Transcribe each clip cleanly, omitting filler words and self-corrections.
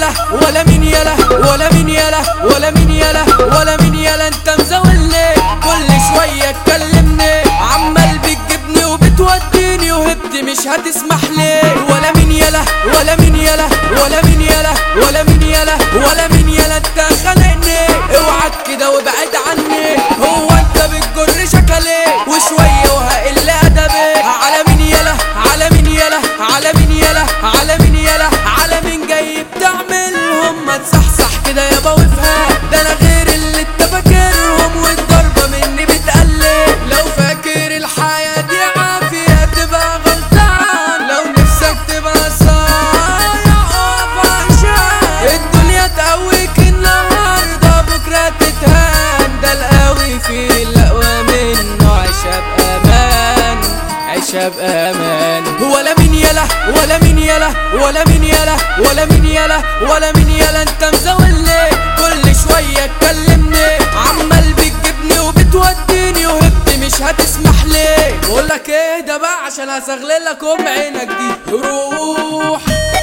يلا ولا مين يلا ولا مين يلا ولا مين يلا ولا مين يلا انت مزولني كل شوية تكلمني عمال بتجيبني وبتوديني وهبت مش هتسمح لي ولا مين يلا ولا مين يلا ولا مين يلا ولا مين يلا ولا مين يلا انت خانقني اوعك كده وابعد عني هو انت بتجر شكلي وشوية وهقل ادبي على مين يلا على مين يلا على مين يلا على مين يلا على مين جاي بتعملهم ما تصحصح كده يابا وافهم ده انا غير اللي انت فاكرهم والضربة مني بتقلب لو فاكر الحياة دي عافية تبقى غلطان لو نفسك تبقى صايع اقف عشان الدنيا تقويك النهاردة بكرة تتهان ده القوي في الأقوى منه عيشها بأمان عيشها بأمان ولا مين يلا ولا مين يلا ولا مين يلا ولا مين يلا ولا مين يلا انت مزولني كل شوية تكلمني عمال بتجيبني وبتوديني وهبت مش هتسمح لي بقولك ايه ده بقى عشان هسغلل لك عينك دي روح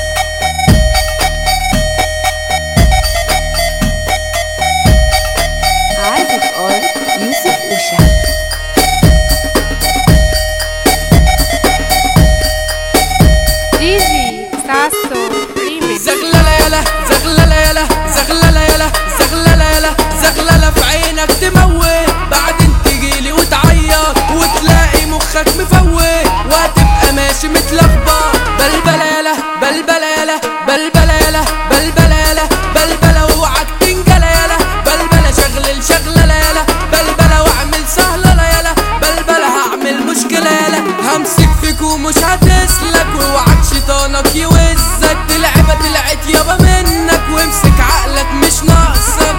عازف يوسف أوشا. زغللة يلا زغللة يلا زغللة يلا زغللة يلا زغللة في عينك تموت بعدين تجيلي وتعيط وتلاقي مخك مفوت وهتبقى ماشي متلخبط بلبلة يلا بلبلة يلا بلبلة يلا بلبلة يلا بلبلة واوعك تنجلة يلا بلبلة شغلل شغللة يلا بلبلة واعمل سهلة يلا بلبلة هعمل مشكلة يلا همسك فيك ومش هتسلك واوعك شيطانك يوزك لعبة طلعت يابا منك وامسك عقلك مش ناقصك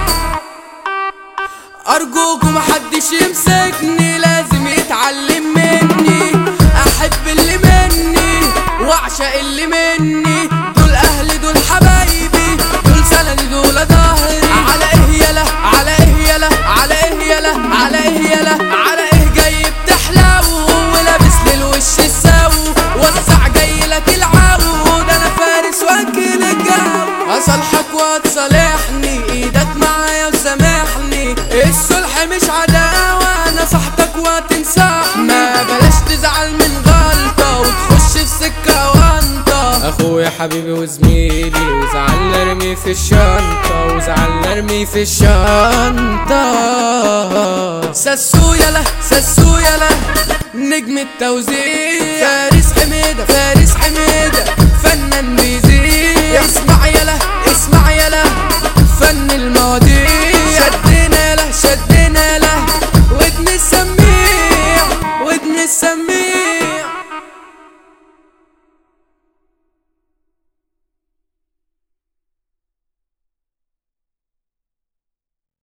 ارجوك ومحدش يمسكني لازم يتعلم مني احب اللي مني واعشق اللي مني دول اهلي دول حبايبي دول سندي دول ظهري على ايه يلا على ايه يلا على ايه يلا على ايه يلا على ايه جاي بتحلو ولابس للوش السو وسع جاي لك العود انا فارس واكل الجو اصالحك وتصالحني ايدك معايا وسامحني الصلح مش عداوة نصحتك وتنصح ما بلاش تزعل من غلطة وتخش في سكة وانطة اخويا حبيبي وزميلي وزعلنا ارمي في الشنطة وزعلنا ارمي في الشنطة ساسو يلا ساسو يلا نجم التوزيع فارس حميدة